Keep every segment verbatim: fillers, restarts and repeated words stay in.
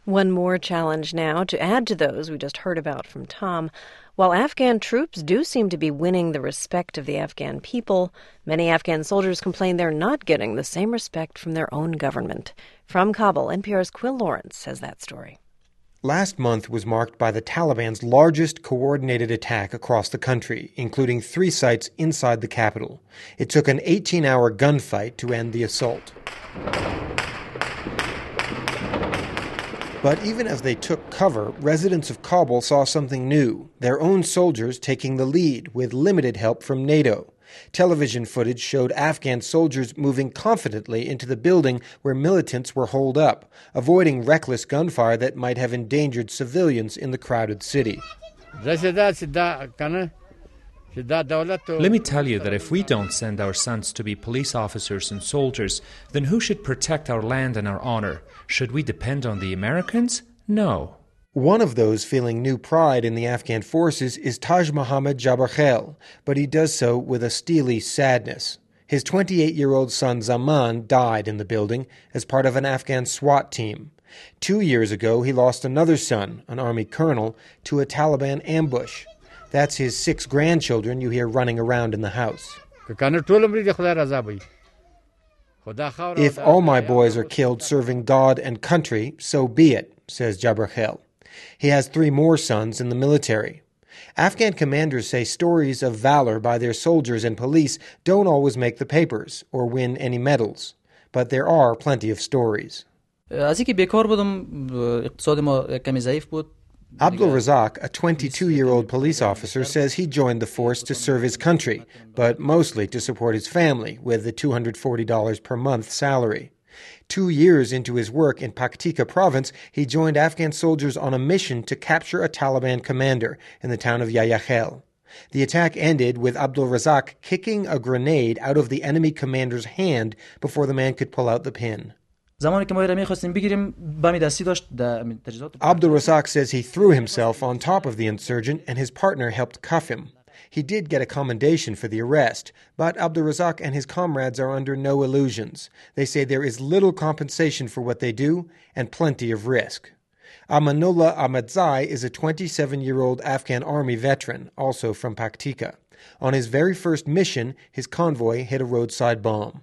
One more challenge now to add to those we just heard about from Tom. While Afghan troops do seem to be winning the respect of the Afghan people, many Afghan soldiers complain they're not getting the same respect from their own government. From Kabul, N P R's Quill Lawrence has that story. Last month was marked by the Taliban's largest coordinated attack across the country, including three sites inside the capital. It took an eighteen-hour gunfight to end the assault. But even as they took cover, residents of Kabul saw something new, their own soldiers taking the lead with limited help from NATO. Television footage showed Afghan soldiers moving confidently into the building where militants were holed up, avoiding reckless gunfire that might have endangered civilians in the crowded city. Let me tell you that if we don't send our sons to be police officers and soldiers, then who should protect our land and our honor? Should we depend on the Americans? No. One of those feeling new pride in the Afghan forces is Taj Mohammad Jabarkhel, but he does so with a steely sadness. His twenty-eight-year-old son Zaman died in the building as part of an Afghan SWAT team. Two years ago, he lost another son, an army colonel, to a Taliban ambush. That's his six grandchildren you hear running around in the house. If all my boys are killed serving God and country, so be it, says Jabarkhel. He has three more sons in the military. Afghan commanders say stories of valor by their soldiers and police don't always make the papers or win any medals. But there are plenty of stories. Abdul Razak, a twenty-two-year-old police officer, says he joined the force to serve his country, but mostly to support his family with the two hundred forty dollars per month salary. Two years into his work in Paktika province, he joined Afghan soldiers on a mission to capture a Taliban commander in the town of Yayakhel. The attack ended with Abdul Razak kicking a grenade out of the enemy commander's hand before the man could pull out the pin. Abdul Razak says he threw himself on top of the insurgent and his partner helped cuff him. He did get a commendation for the arrest, but Abdul Razak and his comrades are under no illusions. They say there is little compensation for what they do and plenty of risk. Amanullah Ahmadzai is a twenty-seven-year-old Afghan army veteran, also from Paktika. On his very first mission, his convoy hit a roadside bomb.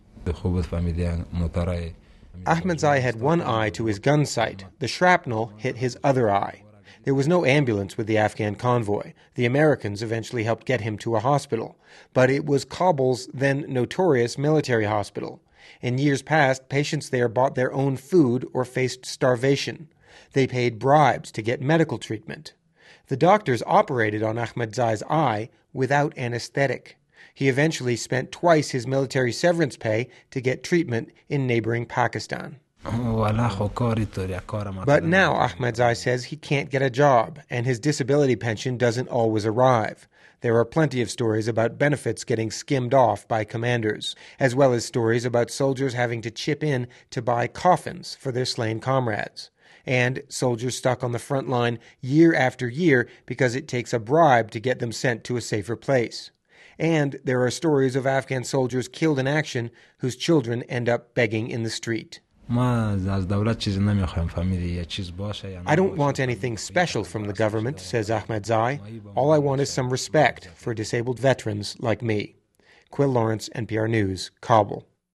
Ahmadzai had one eye to his gun sight. The shrapnel hit his other eye. There was no ambulance with the Afghan convoy. The Americans eventually helped get him to a hospital. But it was Kabul's then notorious military hospital. In years past, patients there bought their own food or faced starvation. They paid bribes to get medical treatment. The doctors operated on Ahmadzai's eye without anesthetic. He eventually spent twice his military severance pay to get treatment in neighboring Pakistan. But now Ahmadzai says he can't get a job, and his disability pension doesn't always arrive. There are plenty of stories about benefits getting skimmed off by commanders, as well as stories about soldiers having to chip in to buy coffins for their slain comrades. And soldiers stuck on the front line year after year because it takes a bribe to get them sent to a safer place. And there are stories of Afghan soldiers killed in action whose children end up begging in the street. I don't want anything special from the government, says Ahmadzai. All I want is some respect for disabled veterans like me. Quill Lawrence, N P R News, Kabul.